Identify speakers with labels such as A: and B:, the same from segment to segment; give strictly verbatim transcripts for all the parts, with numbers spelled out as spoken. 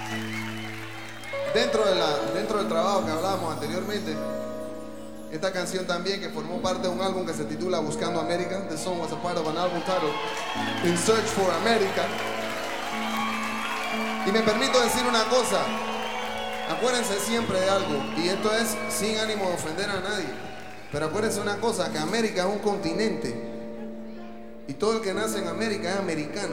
A: Dentro, de la, dentro del trabajo que hablábamos anteriormente, esta canción también que formó parte de un álbum que se titula Buscando América. The song was a part of an album titled In Search for America. Y me permito decir una cosa, acuérdense siempre de algo, y esto es sin ánimo de ofender a nadie, pero acuérdense una cosa, que América es un continente y todo el que nace en América es americano.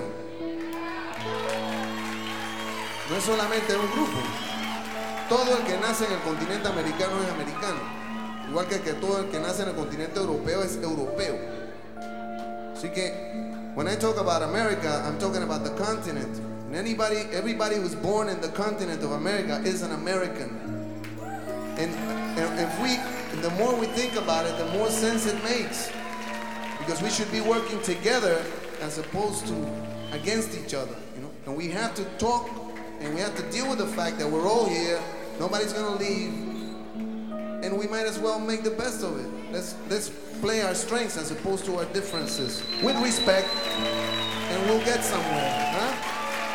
A: No es solamente un grupo. Todo el que nace en el continente americano es americano. Igual que, que todo el que nace en el continente europeo es europeo. Así que, when I talk about America, I'm talking about the continent. And anybody, everybody who's born in the continent of America is an American. And, and if we, the more we think about it, the more sense it makes. Because we should be working together as opposed to against each other, you know. And we have to talk. And we have to deal with the fact that we're all here, nobody's gonna leave, and we might as well make the best of it. Let's, let's play our strengths as opposed to our differences, with respect, and we'll get somewhere, huh?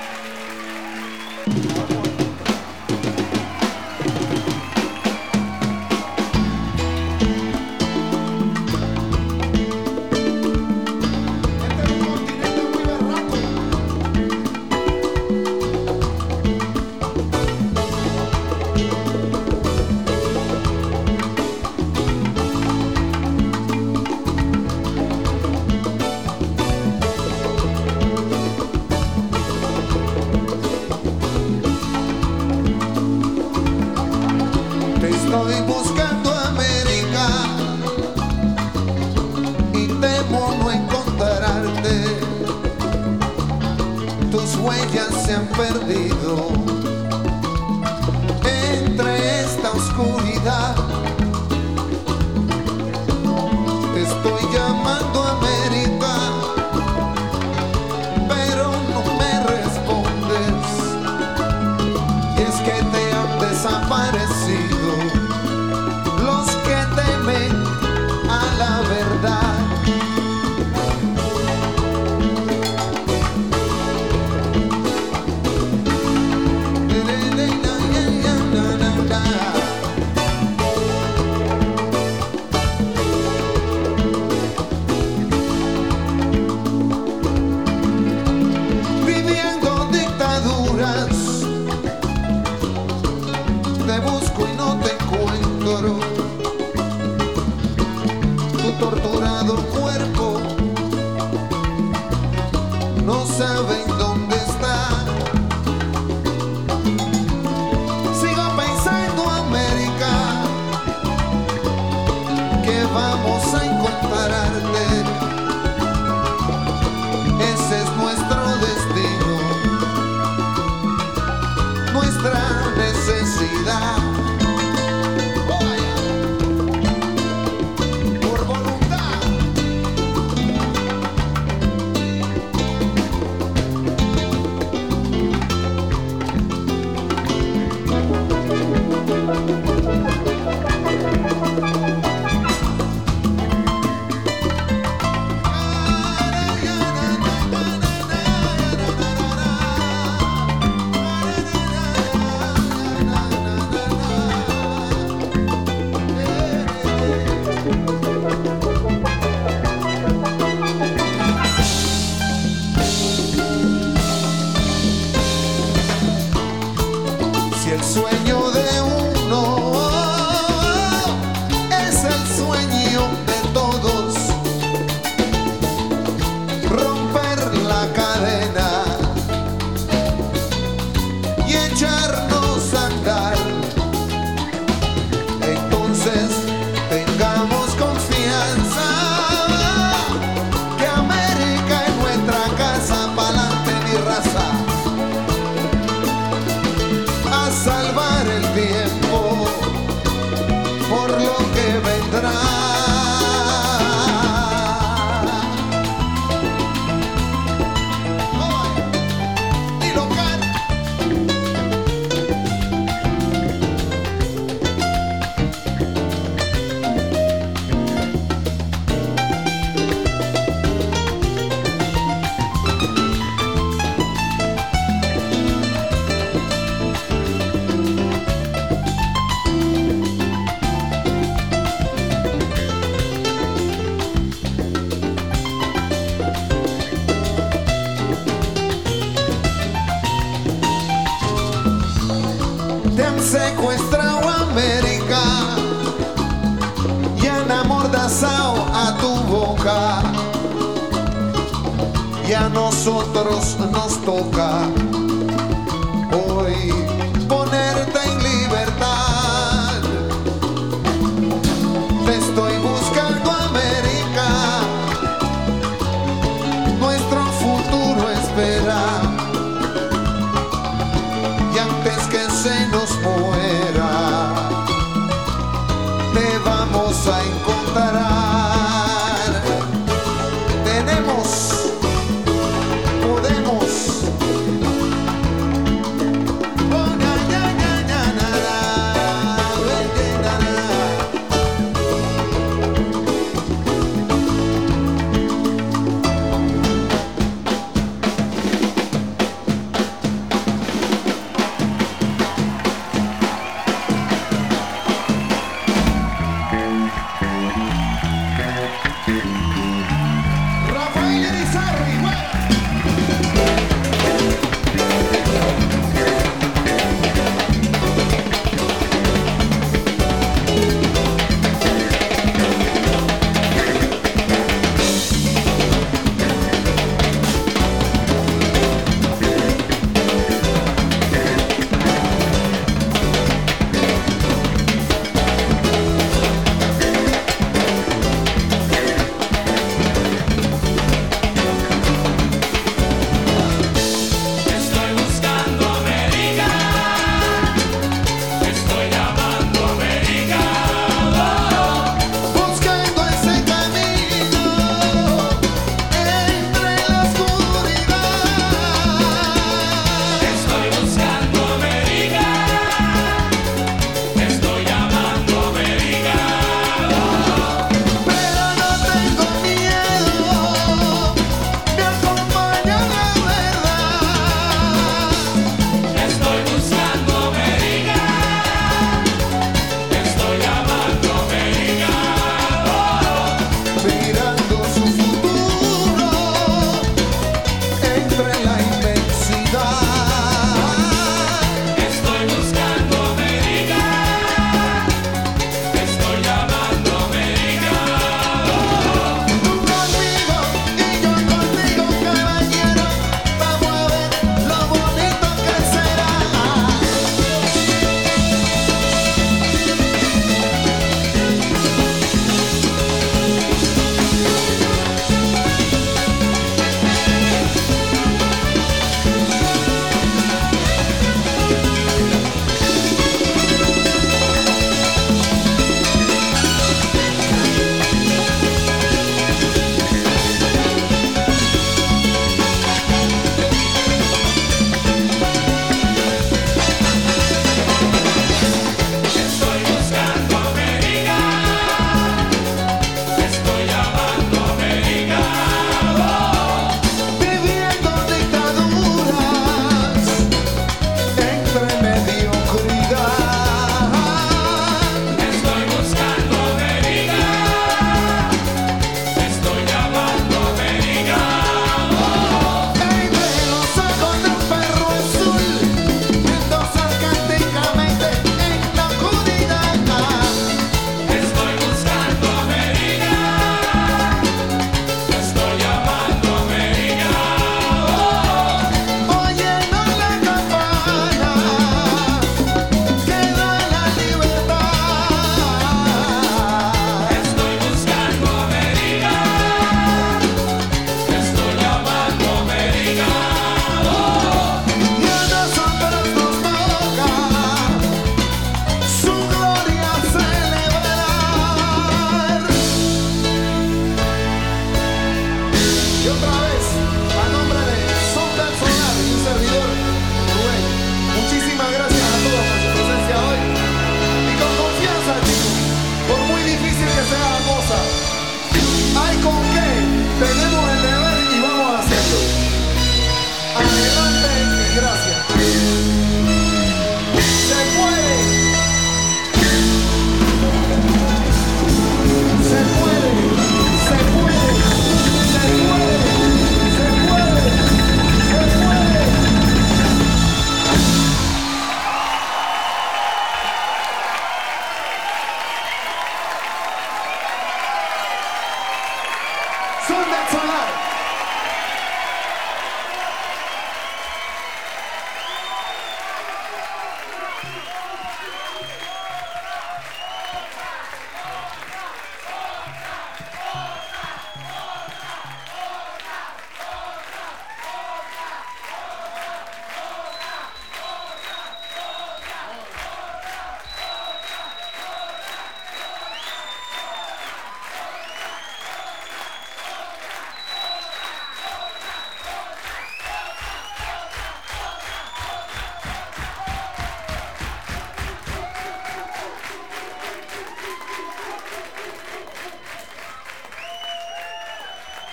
B: Estoy buscando América y temo no encontrarte. Tus huellas se han perdido entre esta oscuridad. Te estoy llamando América, pero no me respondes. Y es que te han desaparecido los que temen a la verdad. Viviendo dictaduras, te busco y no te encuentro. Tu torturado cuerpo no saben dónde está. Sigo pensando América, que vamos a encontrarte. Ese es nuestro destino, nuestra necesidad. Si el sueño de uno es el sueño de todos, romper la cadena y echarnos a andar, entonces tengamos confianza que América es nuestra casa, pa'lante mi raza, a salvar el tiempo por lo que vendrá. Y local. Te han secuestrado América y han amordazado a tu boca. Y a nosotros nos toca hoy ponerte en libertad. Te estoy buscando, América, nuestro futuro espera. Y antes que se nos muera, te vamos a encontrar.